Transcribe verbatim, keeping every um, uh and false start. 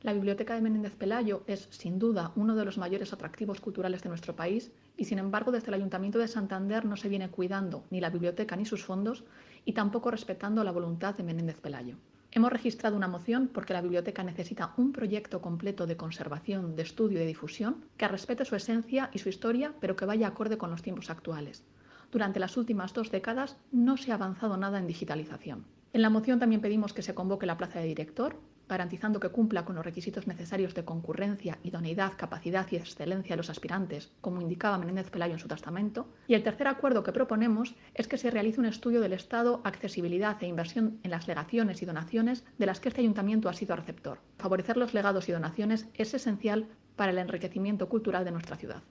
La Biblioteca de Menéndez Pelayo es, sin duda, uno de los mayores atractivos culturales de nuestro país y, sin embargo, desde el Ayuntamiento de Santander no se viene cuidando ni la biblioteca ni sus fondos y tampoco respetando la voluntad de Menéndez Pelayo. Hemos registrado una moción porque la biblioteca necesita un proyecto completo de conservación, de estudio y de difusión que respete su esencia y su historia, pero que vaya acorde con los tiempos actuales. Durante las últimas dos décadas no se ha avanzado nada en digitalización. En la moción también pedimos que se convoque la plaza de director, garantizando que cumpla con los requisitos necesarios de concurrencia, idoneidad, capacidad y excelencia de los aspirantes, como indicaba Menéndez Pelayo en su testamento. Y el tercer acuerdo que proponemos es que se realice un estudio del estado, accesibilidad e inversión en las legaciones y donaciones de las que este ayuntamiento ha sido receptor. Favorecer los legados y donaciones es esencial para el enriquecimiento cultural de nuestra ciudad.